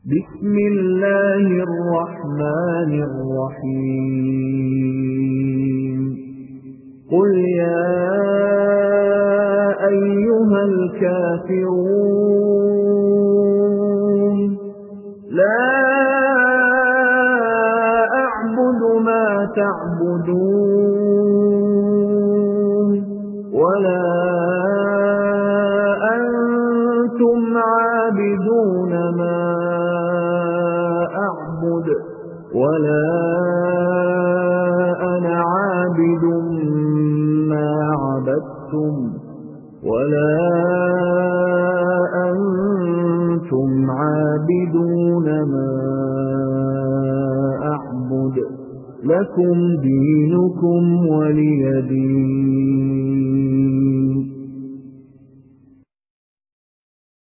بسم الله الرحمن الرحيم قل يا أيها الكافرون لا أعبد ما تعبدون ولا أنتم عابدون ما أعبد ولا أنا عابد ما عبدتم ولا أنتم عابدون ما أعبد لكم دينكم ولي دين.